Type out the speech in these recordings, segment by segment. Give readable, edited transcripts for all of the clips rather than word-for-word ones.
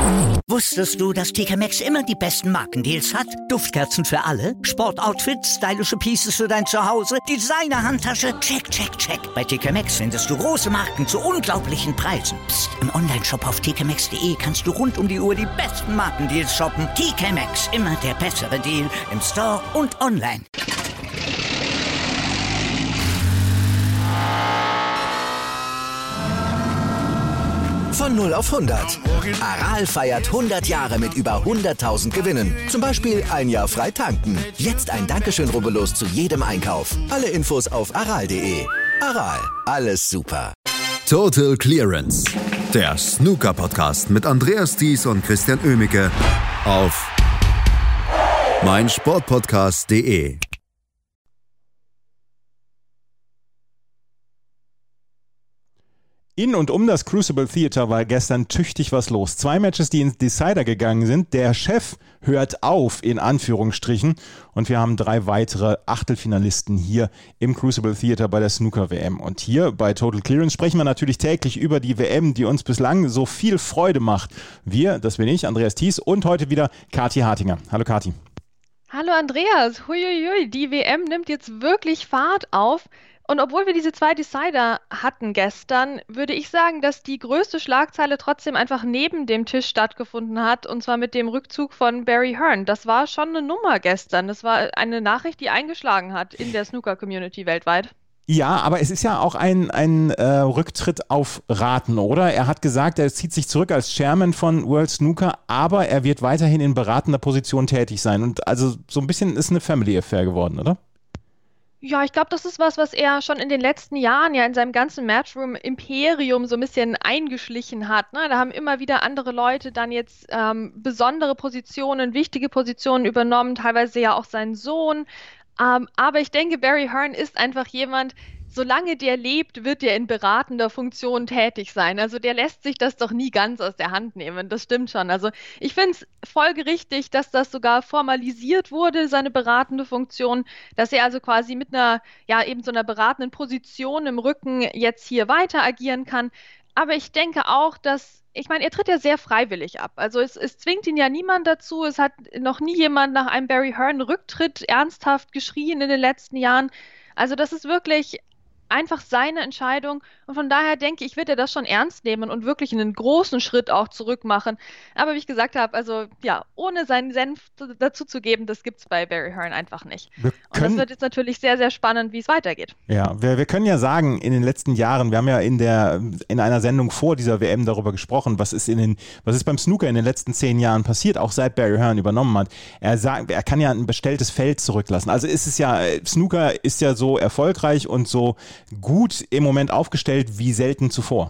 Wusstest du, dass TK Maxx immer die besten Markendeals hat? Duftkerzen für alle, Sportoutfits, stylische Pieces für dein Zuhause, Designer-Handtasche, check, check, check. Bei TK Maxx findest du große Marken zu unglaublichen Preisen. Psst. Im Onlineshop auf tkmaxx.de kannst du rund um die Uhr die besten Markendeals shoppen. TK Maxx, immer der bessere Deal im Store und online. Von 0 auf 100. Aral feiert 100 Jahre mit über 100.000 Gewinnen. Zum Beispiel ein Jahr frei tanken. Jetzt ein Dankeschön, rubbellos zu jedem Einkauf. Alle Infos auf aral.de. Aral, alles super. Total Clearance. Der Snooker-Podcast mit Andreas Thies und Christian Oemicke auf meinsportpodcast.de. In und um das Crucible Theater war gestern tüchtig was los. 2 Matches, die ins Decider gegangen sind. Der Chef hört auf, in Anführungsstrichen. Und wir haben 3 weitere Achtelfinalisten hier im Crucible Theater bei der Snooker-WM. Und hier bei Total Clearance sprechen wir natürlich täglich über die WM, die uns bislang so viel Freude macht. Wir, das bin ich, Andreas Thies, und heute wieder Kathi Hartinger. Hallo Kathi. Hallo Andreas. Huiuiui, die WM nimmt jetzt wirklich Fahrt auf. Und obwohl wir diese 2 Decider hatten gestern, würde ich sagen, dass die größte Schlagzeile trotzdem einfach neben dem Tisch stattgefunden hat, und zwar mit dem Rückzug von Barry Hearn. Das war schon eine Nummer gestern. Das war eine Nachricht, die eingeschlagen hat in der Snooker-Community weltweit. Ja, aber es ist ja auch ein Rücktritt auf Raten, oder? Er hat gesagt, er zieht sich zurück als Chairman von World Snooker, aber er wird weiterhin in beratender Position tätig sein. Und also so ein bisschen ist eine Family Affair geworden, oder? Ja, ich glaube, das ist was er schon in den letzten Jahren ja in seinem ganzen Matchroom-Imperium so ein bisschen eingeschlichen hat. Ne? Da haben immer wieder andere Leute dann jetzt besondere Positionen, wichtige Positionen übernommen, teilweise ja auch sein Sohn. Aber ich denke, Barry Hearn ist einfach jemand, solange der lebt, wird er in beratender Funktion tätig sein. Also der lässt sich das doch nie ganz aus der Hand nehmen. Das stimmt schon. Also ich finde es folgerichtig, dass das sogar formalisiert wurde, seine beratende Funktion, dass er also quasi mit einer, ja, eben so einer beratenden Position im Rücken jetzt hier weiter agieren kann. Aber ich denke auch, ich meine, er tritt ja sehr freiwillig ab. Also es zwingt ihn ja niemand dazu. Es hat noch nie jemand nach einem Barry Hearn-Rücktritt ernsthaft geschrien in den letzten Jahren. Also das ist wirklich einfach seine Entscheidung, und von daher denke ich, wird er das schon ernst nehmen und wirklich einen großen Schritt auch zurück machen. Aber wie ich gesagt habe, also ja, ohne seinen Senf dazu zu geben, das gibt es bei Barry Hearn einfach nicht. Und das wird jetzt natürlich sehr, sehr spannend, wie es weitergeht. Ja, wir können ja sagen, in den letzten Jahren, wir haben ja in einer Sendung vor dieser WM darüber gesprochen, was ist beim Snooker in den letzten 10 Jahren passiert, auch seit Barry Hearn übernommen hat. Er sagt, er kann ja ein bestelltes Feld zurücklassen. Also Snooker ist ja so erfolgreich und so gut im Moment aufgestellt wie selten zuvor.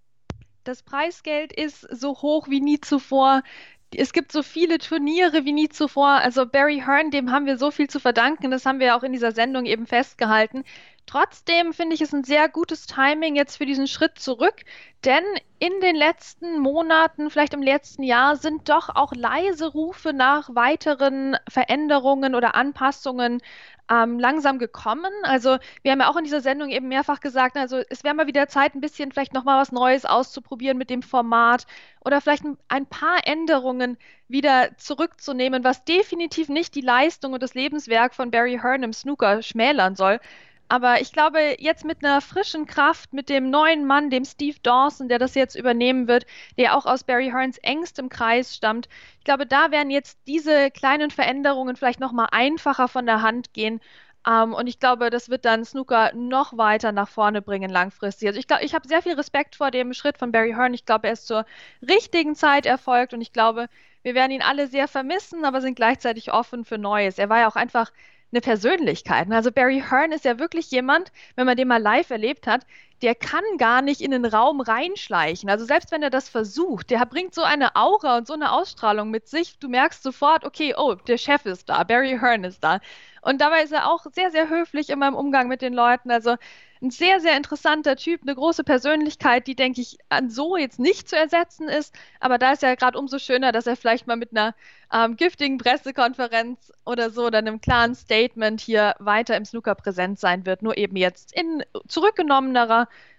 Das Preisgeld ist so hoch wie nie zuvor. Es gibt so viele Turniere wie nie zuvor. Also Barry Hearn, dem haben wir so viel zu verdanken. Das haben wir ja auch in dieser Sendung eben festgehalten. Trotzdem finde ich es ein sehr gutes Timing jetzt für diesen Schritt zurück, denn in den letzten Monaten, vielleicht im letzten Jahr, sind doch auch leise Rufe nach weiteren Veränderungen oder Anpassungen langsam gekommen. Also wir haben ja auch in dieser Sendung eben mehrfach gesagt, also es wäre mal wieder Zeit, ein bisschen vielleicht nochmal was Neues auszuprobieren mit dem Format oder vielleicht ein paar Änderungen wieder zurückzunehmen, was definitiv nicht die Leistung und das Lebenswerk von Barry Hearn im Snooker schmälern soll. Aber ich glaube, jetzt mit einer frischen Kraft, mit dem neuen Mann, dem Steve Dawson, der das jetzt übernehmen wird, der auch aus Barry Hearns engstem Kreis stammt, ich glaube, da werden jetzt diese kleinen Veränderungen vielleicht nochmal einfacher von der Hand gehen. Und ich glaube, das wird dann Snooker noch weiter nach vorne bringen langfristig. Also ich habe sehr viel Respekt vor dem Schritt von Barry Hearn. Ich glaube, er ist zur richtigen Zeit erfolgt, und ich glaube, wir werden ihn alle sehr vermissen, aber sind gleichzeitig offen für Neues. Er war ja auch einfach eine Persönlichkeit. Also Barry Hearn ist ja wirklich jemand, wenn man den mal live erlebt hat, der kann gar nicht in den Raum reinschleichen. Also selbst wenn er das versucht, der bringt so eine Aura und so eine Ausstrahlung mit sich. Du merkst sofort, okay, oh, der Chef ist da, Barry Hearn ist da. Und dabei ist er auch sehr, sehr höflich immer im Umgang mit den Leuten. Also ein sehr, sehr interessanter Typ, eine große Persönlichkeit, die, denke ich, an so jetzt nicht zu ersetzen ist. Aber da ist ja gerade umso schöner, dass er vielleicht mal mit einer giftigen Pressekonferenz oder so oder einem klaren Statement hier weiter im Snooker präsent sein wird. Nur eben jetzt in zurückgenommenerer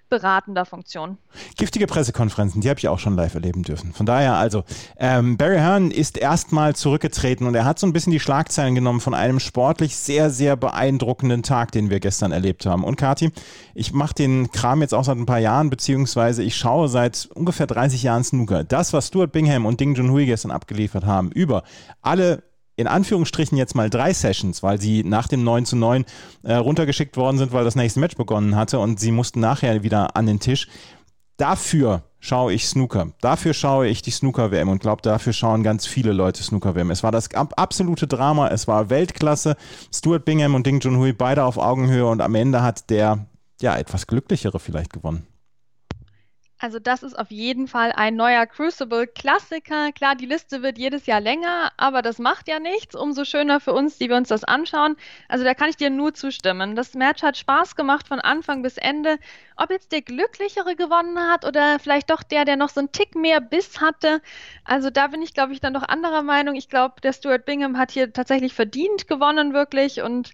beratender Funktion. Giftige Pressekonferenzen, die habe ich auch schon live erleben dürfen. Von daher also, Barry Hearn ist erstmal zurückgetreten und er hat so ein bisschen die Schlagzeilen genommen von einem sportlich sehr, sehr beeindruckenden Tag, den wir gestern erlebt haben. Und Kathi, ich mache den Kram jetzt auch seit ein paar Jahren, beziehungsweise ich schaue seit ungefähr 30 Jahren Snooker. Das, was Stuart Bingham und Ding Junhui gestern abgeliefert haben, über alle in Anführungsstrichen jetzt mal 3 Sessions, weil sie nach dem 9:9 runtergeschickt worden sind, weil das nächste Match begonnen hatte und sie mussten nachher wieder an den Tisch. Dafür schaue ich Snooker. Dafür schaue ich die Snooker-WM und glaube, dafür schauen ganz viele Leute Snooker-WM. Es war das absolute Drama, es war Weltklasse. Stuart Bingham und Ding Junhui beide auf Augenhöhe und am Ende hat der etwas glücklichere vielleicht gewonnen. Also das ist auf jeden Fall ein neuer Crucible-Klassiker. Klar, die Liste wird jedes Jahr länger, aber das macht ja nichts. Umso schöner für uns, die wir uns das anschauen. Also da kann ich dir nur zustimmen. Das Match hat Spaß gemacht von Anfang bis Ende. Ob jetzt der Glücklichere gewonnen hat oder vielleicht doch der noch so einen Tick mehr Biss hatte. Also da bin ich, glaube ich, dann doch anderer Meinung. Ich glaube, der Stuart Bingham hat hier tatsächlich verdient gewonnen, wirklich. Und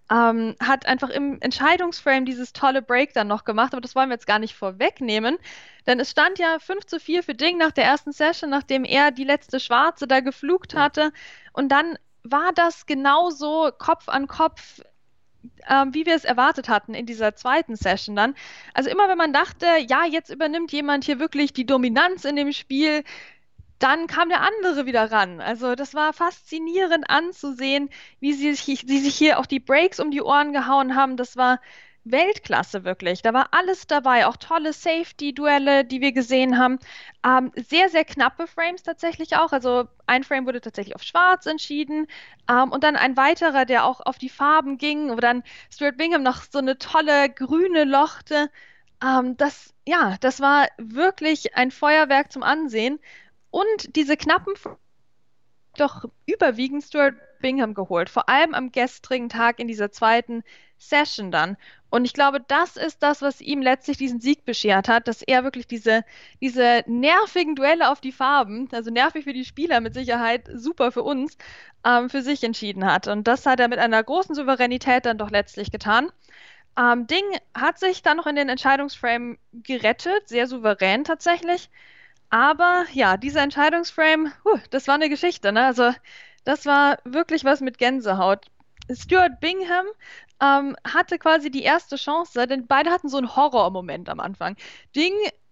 hat einfach im Entscheidungsframe dieses tolle Break dann noch gemacht, aber das wollen wir jetzt gar nicht vorwegnehmen, denn es stand ja 5:4 für Ding nach der ersten Session, nachdem er die letzte Schwarze da geflugt hatte und dann war das genauso Kopf an Kopf, wie wir es erwartet hatten in dieser zweiten Session dann. Also immer wenn man dachte, ja, jetzt übernimmt jemand hier wirklich die Dominanz in dem Spiel, dann kam der andere wieder ran. Also das war faszinierend anzusehen, wie sie sich hier auch die Breaks um die Ohren gehauen haben. Das war Weltklasse wirklich. Da war alles dabei, auch tolle Safety-Duelle, die wir gesehen haben. Sehr, sehr knappe Frames tatsächlich auch. Also ein Frame wurde tatsächlich auf Schwarz entschieden und dann ein weiterer, der auch auf die Farben ging, wo dann Stuart Bingham noch so eine tolle grüne lochte. Das war wirklich ein Feuerwerk zum Ansehen. Und diese knappen doch überwiegend Stuart Bingham geholt, vor allem am gestrigen Tag in dieser zweiten Session dann. Und ich glaube, das ist das, was ihm letztlich diesen Sieg beschert hat, dass er wirklich diese nervigen Duelle auf die Farben, also nervig für die Spieler mit Sicherheit, super für uns, für sich entschieden hat. Und das hat er mit einer großen Souveränität dann doch letztlich getan. Ding hat sich dann noch in den Entscheidungsframe gerettet, sehr souverän tatsächlich. Aber ja, dieser Entscheidungsframe, das war eine Geschichte, ne? Also das war wirklich was mit Gänsehaut. Stuart Bingham hatte quasi die erste Chance, denn beide hatten so einen Horrormoment am Anfang. Ding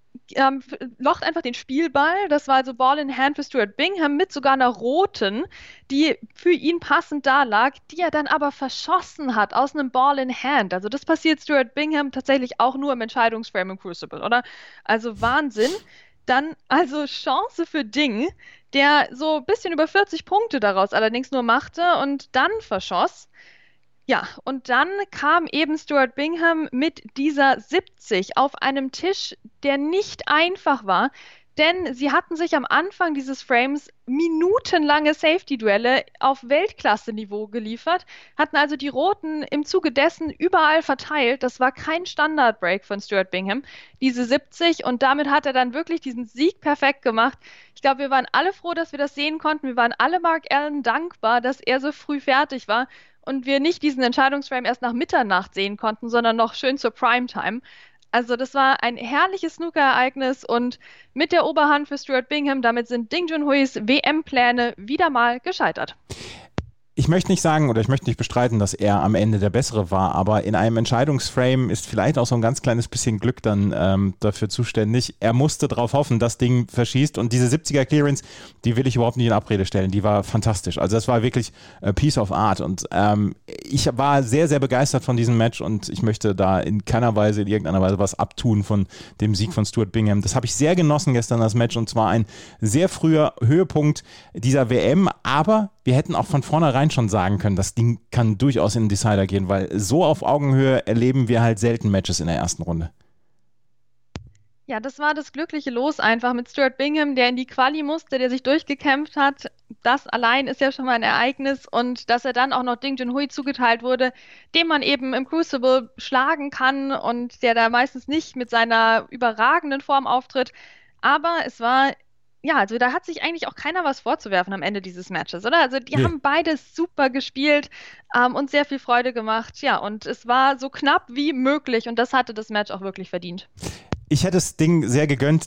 locht einfach den Spielball, das war also Ball in Hand für Stuart Bingham mit sogar einer roten, die für ihn passend da lag, die er dann aber verschossen hat aus einem Ball in Hand. Also das passiert Stuart Bingham tatsächlich auch nur im Entscheidungsframe im Crucible, oder? Also Wahnsinn. Dann also Chance für Ding, der so ein bisschen über 40 Punkte daraus allerdings nur machte und dann verschoss. Ja, und dann kam eben Stuart Bingham mit dieser 70 auf einem Tisch, der nicht einfach war, denn sie hatten sich am Anfang dieses Frames minutenlange Safety-Duelle auf Weltklasse-Niveau geliefert, hatten also die Roten im Zuge dessen überall verteilt. Das war kein Standard-Break von Stuart Bingham, diese 70, und damit hat er dann wirklich diesen Sieg perfekt gemacht. Ich glaube, wir waren alle froh, dass wir das sehen konnten. Wir waren alle Mark Allen dankbar, dass er so früh fertig war und wir nicht diesen Entscheidungsframe erst nach Mitternacht sehen konnten, sondern noch schön zur Primetime. Also das war ein herrliches Snooker-Ereignis und mit der Oberhand für Stuart Bingham, damit sind Ding Junhuis WM-Pläne wieder mal gescheitert. Ich möchte nicht sagen oder ich möchte nicht bestreiten, dass er am Ende der Bessere war, aber in einem Entscheidungsframe ist vielleicht auch so ein ganz kleines bisschen Glück dann dafür zuständig. Er musste darauf hoffen, das Ding verschießt, und diese 70er Clearance, die will ich überhaupt nicht in Abrede stellen, die war fantastisch. Also das war wirklich a piece of art und ich war sehr, sehr begeistert von diesem Match und ich möchte da in keiner Weise, in irgendeiner Weise was abtun von dem Sieg von Stuart Bingham. Das habe ich sehr genossen gestern, das Match, und zwar ein sehr früher Höhepunkt dieser WM, aber wir hätten auch von vornherein schon sagen können, das Ding kann durchaus in den Decider gehen, weil so auf Augenhöhe erleben wir halt selten Matches in der ersten Runde. Ja, das war das glückliche Los einfach mit Stuart Bingham, der in die Quali musste, der sich durchgekämpft hat. Das allein ist ja schon mal ein Ereignis, und dass er dann auch noch Ding Junhui zugeteilt wurde, den man eben im Crucible schlagen kann und der da meistens nicht mit seiner überragenden Form auftritt. Aber es war ja, also da hat sich eigentlich auch keiner was vorzuwerfen am Ende dieses Matches, oder? Also die Nee. haben beide super gespielt und sehr viel Freude gemacht. Ja, und es war so knapp wie möglich und das hatte das Match auch wirklich verdient. Ich hätte das Ding sehr gegönnt,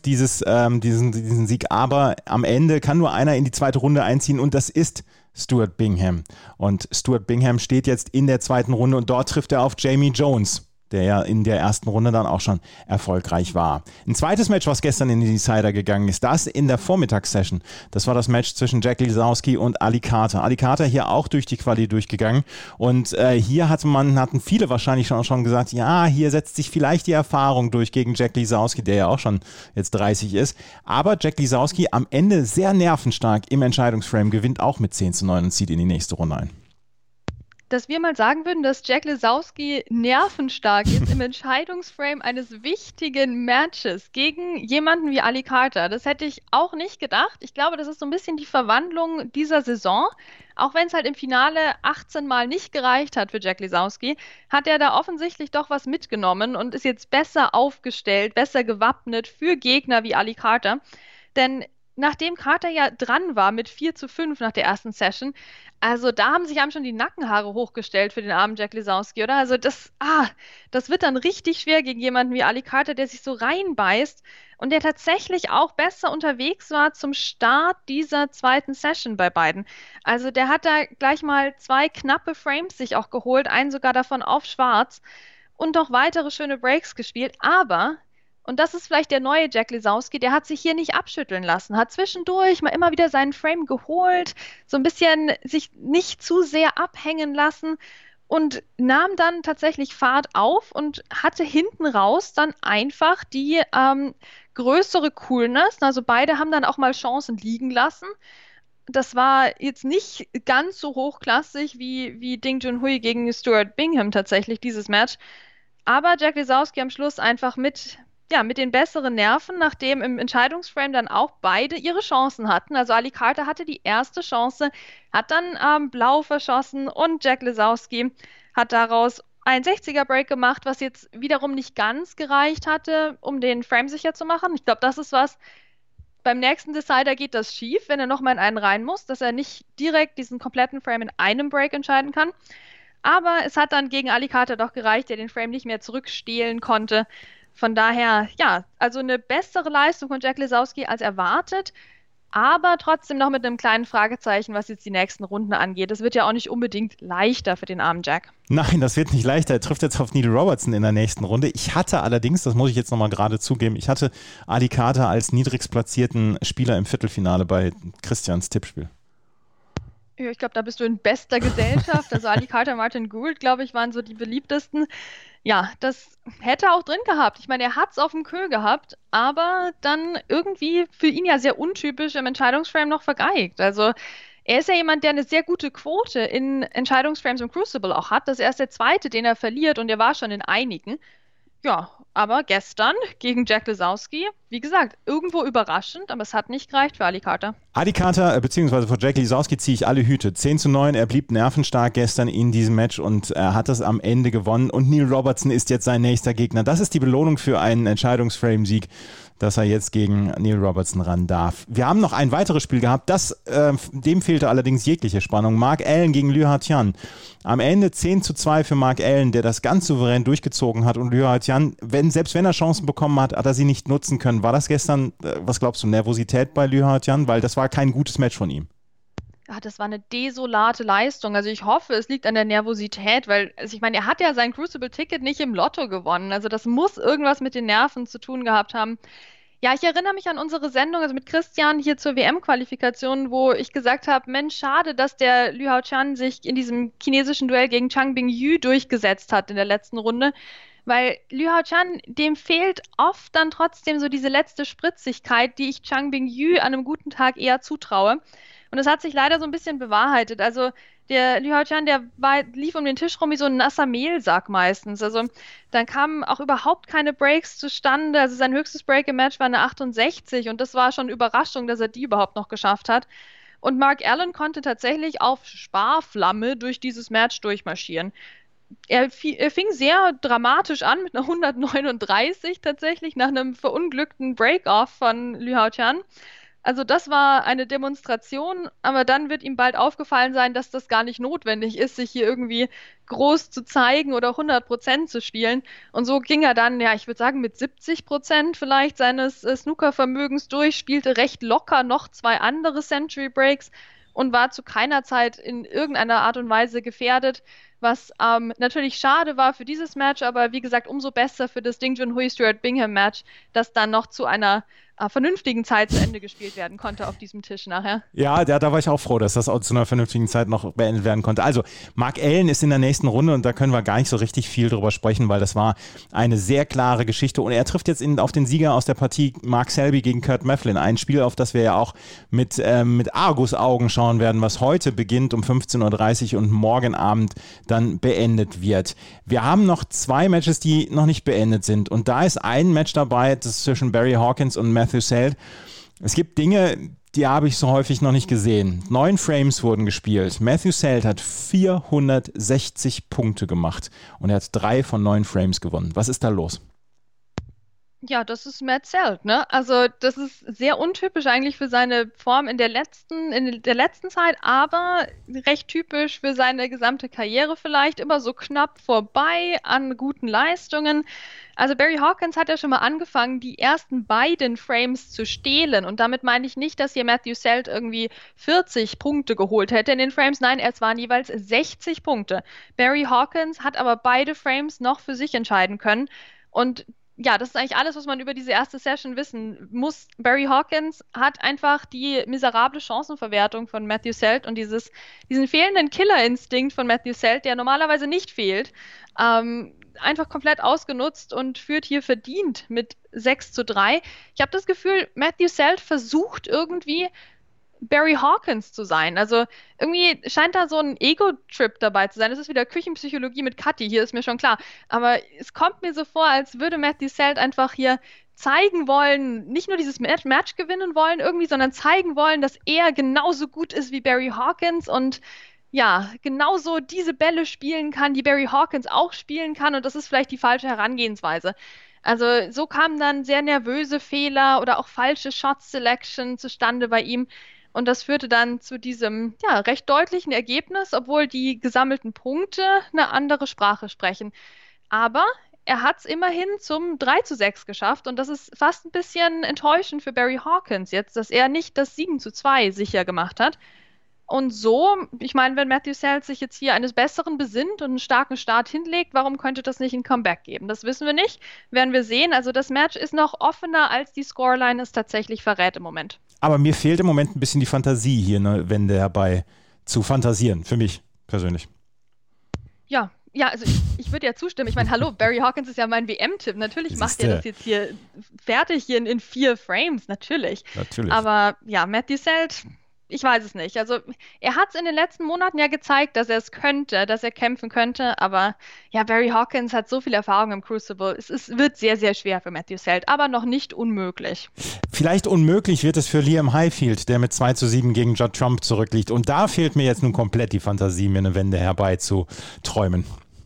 diesen Sieg, aber am Ende kann nur einer in die zweite Runde einziehen und das ist Stuart Bingham. Und Stuart Bingham steht jetzt in der zweiten Runde und dort trifft er auf Jamie Jones, der ja in der ersten Runde dann auch schon erfolgreich war. Ein zweites Match, was gestern in die Decider gegangen ist, das in der Vormittagssession. Das war das Match zwischen Jack Lisowski und Ali Carter. Ali Carter hier auch durch die Quali durchgegangen und hier hatten viele wahrscheinlich schon gesagt, ja, hier setzt sich vielleicht die Erfahrung durch gegen Jack Lisowski, der ja auch schon jetzt 30 ist. Aber Jack Lisowski am Ende sehr nervenstark im Entscheidungsframe, gewinnt auch mit 10:9 und zieht in die nächste Runde ein. Dass wir mal sagen würden, dass Jack Lisowski nervenstark ist im Entscheidungsframe eines wichtigen Matches gegen jemanden wie Ali Carter. Das hätte ich auch nicht gedacht. Ich glaube, das ist so ein bisschen die Verwandlung dieser Saison. Auch wenn es halt im Finale 18 Mal nicht gereicht hat für Jack Lisowski, hat er da offensichtlich doch was mitgenommen und ist jetzt besser aufgestellt, besser gewappnet für Gegner wie Ali Carter. Denn nachdem Carter ja dran war mit 4:5 nach der ersten Session, also da haben sich einem schon die Nackenhaare hochgestellt für den armen Jack Lisowski, oder? Also das wird dann richtig schwer gegen jemanden wie Ali Carter, der sich so reinbeißt und der tatsächlich auch besser unterwegs war zum Start dieser zweiten Session bei beiden. Also der hat da gleich mal 2 knappe Frames sich auch geholt, einen sogar davon auf schwarz und noch weitere schöne Breaks gespielt, aber und das ist vielleicht der neue Jack Lisowski, der hat sich hier nicht abschütteln lassen, hat zwischendurch mal immer wieder seinen Frame geholt, so ein bisschen sich nicht zu sehr abhängen lassen und nahm dann tatsächlich Fahrt auf und hatte hinten raus dann einfach die größere Coolness. Also beide haben dann auch mal Chancen liegen lassen. Das war jetzt nicht ganz so hochklassig wie Ding Junhui gegen Stuart Bingham tatsächlich, dieses Match. Aber Jack Lisowski am Schluss einfach mit den besseren Nerven, nachdem im Entscheidungsframe dann auch beide ihre Chancen hatten. Also Ali Carter hatte die erste Chance, hat dann blau verschossen und Jack Lisowski hat daraus ein 60er-Break gemacht, was jetzt wiederum nicht ganz gereicht hatte, um den Frame sicher zu machen. Ich glaube, das ist was, beim nächsten Decider geht das schief, wenn er nochmal in einen rein muss, dass er nicht direkt diesen kompletten Frame in einem Break entscheiden kann. Aber es hat dann gegen Ali Carter doch gereicht, der den Frame nicht mehr zurückstehlen konnte. Von daher, ja, also eine bessere Leistung von Jack Lisowski als erwartet, aber trotzdem noch mit einem kleinen Fragezeichen, was jetzt die nächsten Runden angeht. Es wird ja auch nicht unbedingt leichter für den armen Jack. Nein, das wird nicht leichter. Er trifft jetzt auf Neil Robertson in der nächsten Runde. Ich hatte allerdings, das muss ich jetzt nochmal gerade zugeben, ich hatte Ali Carter als niedrigst platzierten Spieler im Viertelfinale bei Christians Tippspiel. Ja, ich glaube, da bist du in bester Gesellschaft. Also Ali Carter, Martin Gould, glaube ich, waren so die beliebtesten. Ja, das hätte er auch drin gehabt. Ich meine, er hat es auf dem Kö gehabt, aber dann irgendwie für ihn ja sehr untypisch im Entscheidungsframe noch vergeigt. Also er ist ja jemand, der eine sehr gute Quote in Entscheidungsframes im Crucible auch hat. Das ist erst der zweite, den er verliert und er war schon in einigen. Ja, aber gestern gegen Jack Lisowski, wie gesagt, irgendwo überraschend, aber es hat nicht gereicht für Ali Carter. Ali Carter, beziehungsweise vor Jack Lisowski ziehe ich alle Hüte. 10:9, er blieb nervenstark gestern in diesem Match und er hat es am Ende gewonnen. Und Neil Robertson ist jetzt sein nächster Gegner. Das ist die Belohnung für einen Entscheidungsframe-Sieg, dass er jetzt gegen Neil Robertson ran darf. Wir haben noch ein weiteres Spiel gehabt, dem fehlte allerdings jegliche Spannung. Mark Allen gegen Liu Hatian. Am Ende 10:2 für Mark Allen, der das ganz souverän durchgezogen hat. Und Liu Hatian, selbst wenn er Chancen bekommen hat, hat er sie nicht nutzen können. War das gestern, was glaubst du, Nervosität bei Liu Hatian? Weil das war kein gutes Match von ihm. Ja, das war eine desolate Leistung. Also ich hoffe, es liegt an der Nervosität, weil, also ich meine, er hat ja sein Crucible-Ticket nicht im Lotto gewonnen. Also das muss irgendwas mit den Nerven zu tun gehabt haben. Ja, ich erinnere mich an unsere Sendung, also mit Christian hier zur WM-Qualifikation, wo ich gesagt habe, Mensch, schade, dass der Liu Haotian sich in diesem chinesischen Duell gegen Chang Bingyu durchgesetzt hat in der letzten Runde. Weil Liu Haotian, dem fehlt oft dann trotzdem so diese letzte Spritzigkeit, die ich Chang Bingyu an einem guten Tag eher zutraue. Und es hat sich leider so ein bisschen bewahrheitet. Also der Liu Haotian, lief um den Tisch rum wie so ein nasser Mehlsack meistens. Also dann kamen auch überhaupt keine Breaks zustande. Also sein höchstes Break im Match war eine 68 und das war schon eine Überraschung, dass er die überhaupt noch geschafft hat. Und Mark Allen konnte tatsächlich auf Sparflamme durch dieses Match durchmarschieren. Er fing sehr dramatisch an mit einer 139 tatsächlich nach einem verunglückten Break-Off von Liu Haotian. Also das war eine Demonstration, aber dann wird ihm bald aufgefallen sein, dass das gar nicht notwendig ist, sich hier irgendwie groß zu zeigen oder 100% zu spielen. Und so ging er dann, ja, ich würde sagen, mit 70% vielleicht seines Snookervermögens durch, spielte recht locker noch 2 andere Century Breaks und war zu keiner Zeit in irgendeiner Art und Weise gefährdet, was natürlich schade war für dieses Match, aber wie gesagt, umso besser für das Ding Junhui Stuart Bingham Match, das dann noch zu einer vernünftigen Zeit zu Ende gespielt werden konnte auf diesem Tisch nachher. Ja, da war ich auch froh, dass das auch zu einer vernünftigen Zeit noch beendet werden konnte. Also, Mark Allen ist in der nächsten Runde und da können wir gar nicht so richtig viel drüber sprechen, weil das war eine sehr klare Geschichte und er trifft jetzt auf den Sieger aus der Partie Mark Selby gegen Kurt Maflin, ein Spiel, auf das wir ja auch mit Argusaugen schauen werden, was heute beginnt um 15:30 Uhr und morgen Abend dann beendet wird. Wir haben noch 2 Matches, die noch nicht beendet sind und da ist ein Match dabei, das ist zwischen Barry Hawkins und Matthew Selt. Es gibt Dinge, die habe ich so häufig noch nicht gesehen. 9 Frames wurden gespielt. Matthew Selt hat 460 Punkte gemacht und er hat 3 von 9 Frames gewonnen. Was ist da los? Ja, das ist Matt Selt, ne? Also das ist sehr untypisch eigentlich für seine Form in der letzten Zeit, aber recht typisch für seine gesamte Karriere vielleicht. Immer so knapp vorbei an guten Leistungen. Also Barry Hawkins hat ja schon mal angefangen, die ersten beiden Frames zu stehlen. Und damit meine ich nicht, dass hier Matthew Selt irgendwie 40 Punkte geholt hätte in den Frames. Nein, es waren jeweils 60 Punkte. Barry Hawkins hat aber beide Frames noch für sich entscheiden können. Und ja, das ist eigentlich alles, was man über diese erste Session wissen muss. Barry Hawkins hat einfach die miserable Chancenverwertung von Matthew Selt und diesen fehlenden Killerinstinkt von Matthew Selt, der normalerweise nicht fehlt, einfach komplett ausgenutzt und führt hier verdient mit 6:3. Ich habe das Gefühl, Matthew Selt versucht irgendwie Barry Hawkins zu sein. Also irgendwie scheint da so ein Ego-Trip dabei zu sein. Das ist wieder Küchenpsychologie mit Kathi, hier ist mir schon klar. Aber es kommt mir so vor, als würde Matthew Selt einfach hier zeigen wollen, nicht nur dieses Match gewinnen wollen irgendwie, sondern zeigen wollen, dass er genauso gut ist wie Barry Hawkins und ja, genauso diese Bälle spielen kann, die Barry Hawkins auch spielen kann. Und das ist vielleicht die falsche Herangehensweise. Also so kamen dann sehr nervöse Fehler oder auch falsche Shot-Selection zustande bei ihm. Und das führte dann zu diesem recht deutlichen Ergebnis, obwohl die gesammelten Punkte eine andere Sprache sprechen. Aber er hat es immerhin zum 3:6 geschafft und das ist fast ein bisschen enttäuschend für Barry Hawkins jetzt, dass er nicht das 7:2 sicher gemacht hat. Und so, ich meine, wenn Matthew Selt sich jetzt hier eines Besseren besinnt und einen starken Start hinlegt, warum könnte das nicht ein Comeback geben? Das wissen wir nicht, werden wir sehen. Also das Match ist noch offener, als die Scoreline es tatsächlich verrät im Moment. Aber mir fehlt im Moment ein bisschen die Fantasie hier, ne, Wende herbei zu fantasieren, für mich persönlich. Ja, also ich würde ja zustimmen. Ich meine, hallo, Barry Hawkins ist ja mein WM-Tipp. Natürlich macht er das jetzt hier fertig hier in 4 Frames, natürlich. Aber ja, Matthew Selt, ich weiß es nicht. Also er hat es in den letzten Monaten ja gezeigt, dass er es könnte, dass er kämpfen könnte. Aber ja, Barry Hawkins hat so viel Erfahrung im Crucible. Es wird sehr, sehr schwer für Matthew Selt, aber noch nicht unmöglich. Vielleicht unmöglich wird es für Liam Highfield, der mit 2:7 gegen Judd Trump zurückliegt. Und da fehlt mir jetzt nun komplett die Fantasie, mir eine Wende herbeizuträumen.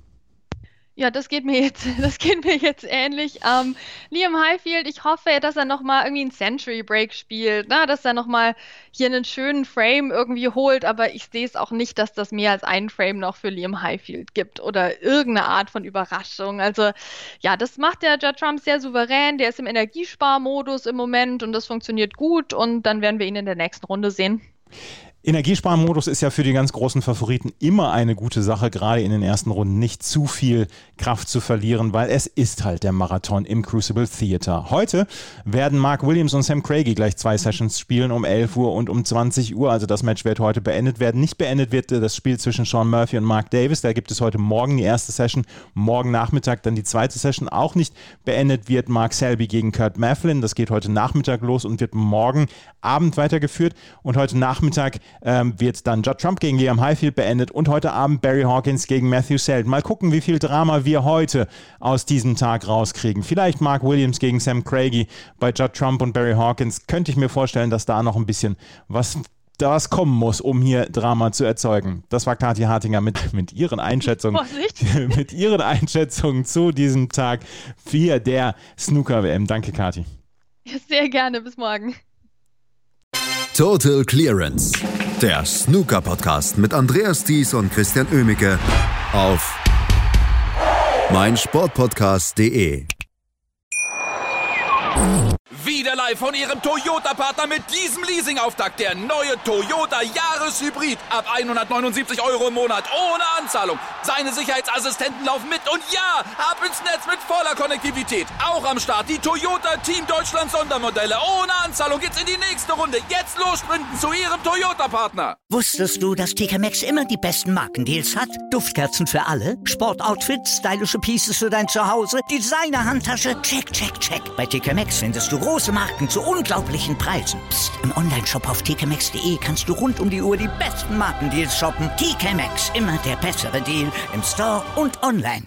Ja, das geht mir jetzt ähnlich. Liam Highfield, ich hoffe, dass er nochmal irgendwie einen Century Break spielt, dass er nochmal hier einen schönen Frame irgendwie holt, aber ich sehe es auch nicht, dass das mehr als einen Frame noch für Liam Highfield gibt oder irgendeine Art von Überraschung. Also ja, das macht der Judd Trump sehr souverän, der ist im Energiesparmodus im Moment und das funktioniert gut und dann werden wir ihn in der nächsten Runde sehen. Energiesparmodus ist ja für die ganz großen Favoriten immer eine gute Sache, gerade in den ersten Runden nicht zu viel Kraft zu verlieren, weil es ist halt der Marathon im Crucible Theater. Heute werden Mark Williams und Sam Craigie gleich 2 Sessions spielen, um 11 Uhr und um 20 Uhr. Also das Match wird heute beendet werden. Nicht beendet wird das Spiel zwischen Sean Murphy und Mark Davis. Da gibt es heute Morgen die erste Session, morgen Nachmittag dann die zweite Session. Auch nicht beendet wird Mark Selby gegen Kurt Maflin. Das geht heute Nachmittag los und wird morgen Abend weitergeführt. Und heute Nachmittag wird dann Judd Trump gegen Liam Highfield beendet und heute Abend Barry Hawkins gegen Matthew Selt. Mal gucken, wie viel Drama wir heute aus diesem Tag rauskriegen. Vielleicht Mark Williams gegen Sam Craigie bei Judd Trump und Barry Hawkins. Könnte ich mir vorstellen, dass da noch ein bisschen was kommen muss, um hier Drama zu erzeugen. Das war Kathi Hartinger mit ihren Einschätzungen, mit ihren Einschätzungen zu diesem Tag 4 der Snooker-WM. Danke, Kathi. Ja, sehr gerne. Bis morgen. Total Clearance. Der Snooker-Podcast mit Andreas Thies und Christian Oemicke auf meinsportpodcast.de. Wieder live von Ihrem Toyota-Partner mit diesem Leasing-Auftakt. Der neue Toyota Jahreshybrid. Ab 179 € im Monat. Ohne Anzahlung. Seine Sicherheitsassistenten laufen mit. Und ja, ab ins Netz mit voller Konnektivität. Auch am Start die Toyota Team Deutschland Sondermodelle. Ohne Anzahlung geht's in die nächste Runde. Jetzt los sprinten zu Ihrem Toyota-Partner. Wusstest du, dass TK Maxx immer die besten Markendeals hat? Duftkerzen für alle, Sportoutfits, stylische Pieces für dein Zuhause, Designer-Handtasche, check, check, check. Bei TK Maxx findest du große Marken zu unglaublichen Preisen. Psst. Im Onlineshop auf tkmaxx.de kannst du rund um die Uhr die besten Markendeals shoppen. TK Maxx, immer der bessere Deal im Store und online.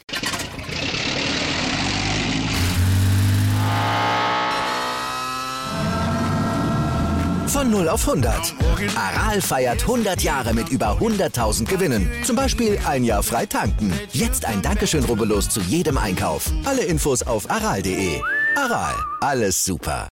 Von 0 auf 100. Aral feiert 100 Jahre mit über 100.000 Gewinnen. Zum Beispiel ein Jahr frei tanken. Jetzt ein Dankeschön, rubbellos zu jedem Einkauf. Alle Infos auf aral.de. Aral, alles super.